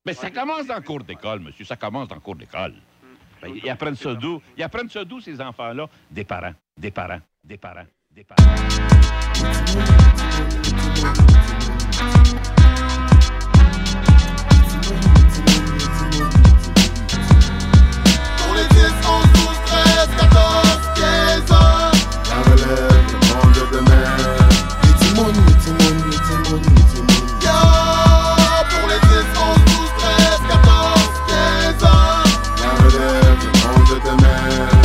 Mais ça commence dans le cours d'école, monsieur. Ça commence dans le cours d'école. Ben, ils apprennent ça d'où? Ils apprennent ça d'où, ces enfants-là? Des parents, des parents, des parents, des parents. Pour les 10, 11, 12, 13, 14, 15 ans, la relève, le monde de demain. Pour les 10, 11, 12, 13, 14, 15 ans, la relève, le monde de demain.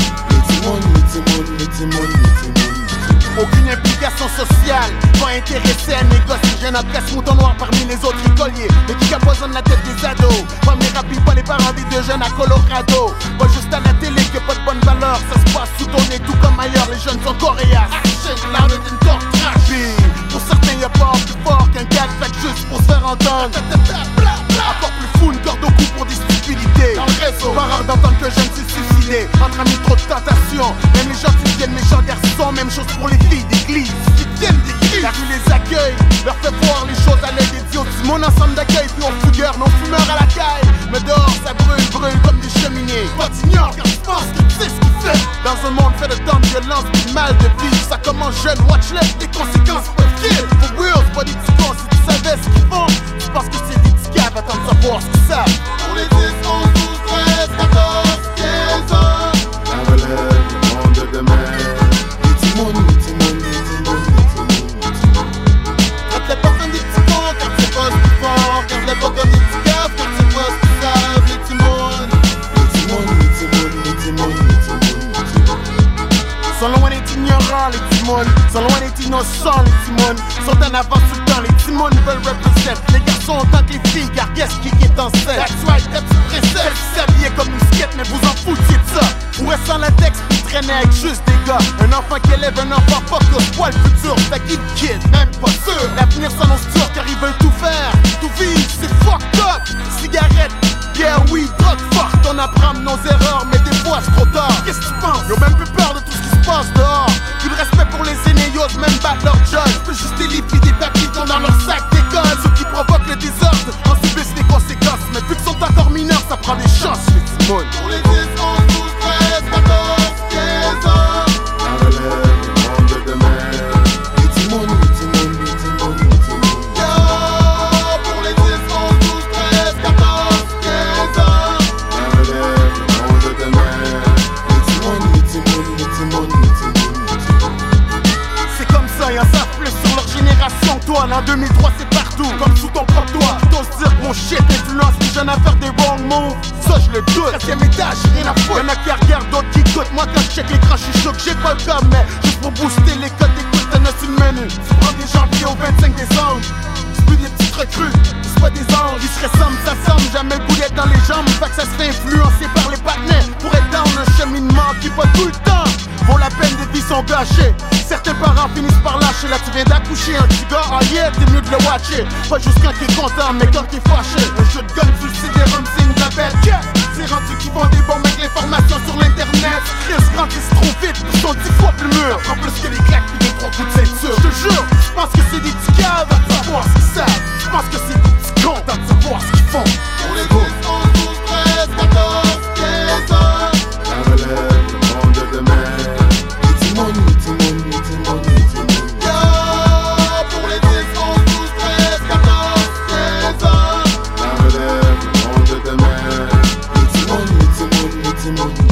Aucune implication sociale, pas intéressé à négocier. Jeune adresse mouton noir parmi les autres écoliers, mais qui capoisonnent la tête des ados. Famille rapide, pas les parents des deux jeunes à Colorado. Pas juste à la télé que pas de bonne valeur. Ça se passe sous ton nez tout comme ailleurs. Les jeunes sont coréens. Action, louder d'une torche trash. Pour certains y'a pas plus fort qu'un gars fait juste pour se faire entendre. Encore plus fou, une corde au cou pour des stupidités. Dans le réseau, pas rare d'entendre que jeune s'est suicidé. Entre amis, trop de tentations. Même les gens qui viennent méchants garçons. Même chose pour les filles d'église qui viennent d'église. La rue les accueille, leur fait voir les choses à l'aide des dieux. Tout mon ensemble d'accueil, puis on fougueur, non fumeur à la caille. Mais dehors, ça brûle, brûle comme des cheminées. Pas d'ignore, car je pense que tu sais ce qu'il fait. Dans un monde fait de tant de violence, de mal de vie. Ça commence jeune, watch-les, les conséquences peuvent kill. For real, c'est pas des petits cons, si tu savais ce qu'ils font. Tu penses que c'est des petits caves, attends de savoir ce qu'ils savent. Pour les 10, 11, 12, 13, 14, 15 ans, la relève, le monde de demain. Garde-les pas comme des petits cons, car c'est pas ce qu'ils font. Garde-les pas comme des petits caves, car c'est pas ce qu'ils savent. Les timons. Sont loin d'être ignorants, les timons. Sont loin d'être innocents, les timons. Sont en avance tout le temps, les timons veulent represent. Les garçons autant que les filles, car qu'est-ce qui est en scène? That's right, that's précise. Elle s'habillait comme une skate, mais vous en foutiez de ça. Ou est sans latex, puis traîner avec juste des gars. Un enfant qui élève un enfant pas que ce soit le futur. Fait qu'il kid, même pas sûr. L'avenir s'annonce dur, car ils veulent tout faire. Tout vivre, c'est fucked up. Cigarette, bière, oui, drogue forte. On apprend nos erreurs, mais des fois c'est trop tard. Qu'est-ce que tu penses? Ils ont même plus peur de tout ce qui se passe dehors. Plus de respect pour les aînés, ils osent même battre leur job. Je peux juste des livres et des papiers qui tombent dans leur sac d'école. Ceux qui provoquent le désordre en subissent les conséquences. Mais vu qu'ils sont encore mineurs, ça prend des chances, les timons. Pour les 10, 11, 12, 13, 14, 15 ans, la relève, le monde de demain. Pour les 10, 11, 12, 13, 14, 15 ans, la relève, le monde de demain. C'est comme ça, y'en savent plus sur leur génération que toi. En 2003 c'est partout, comme sous ton propre toit. T'oses dire que mon shit influence les jeunes à faire des wrong moves. Ça je le doute, 4ème étage, rien à foutre. Y'en a qui regardent, d'autres qui écoutent. Moi quand je check l'écran je suis choqué, j'ai pas le cas. Mais juste pour booster les codes d'écoute, t'en as sur le menu. Tu prends des janvier au 25 décembre. C'est plus des petites recrues, c'est pas des anges. Ils se ressemblent, ça semble, jamais le boulet dans les jambes. Fait que ça se fait influencer par les partenaires. Pour être dans un cheminement qui pas tout le temps vaut la peine, des vies sont gâchées. Certains parents finissent par lâcher. Là tu viens d'accoucher un petit gars, ah yeah, t'es mieux de le watcher. Pas juste quand t'es content, mais quand t'es fâché. Un jeu de gun, tu le sais, des rums, c'est une labette. Yeah. C'est rendu qu'ils font des bombes avec l'information sur l'internet. Ils grandissent trop vite, ils sont 10 fois plus mûrs. En plus que les claques puis 2-3 coups de ceinture. Je te jure, je pense que c'est des petits caves à savoir ce qu'ils savent. Je pense que c'est des petits cons à savoir ce qu'ils font. Pour les 10, 11, 12, 13, 14, 15 ans, la relève, le monde de demain. Pour les 10, 11, 12, 13, 14, 15 ans, la relève, le monde de demain.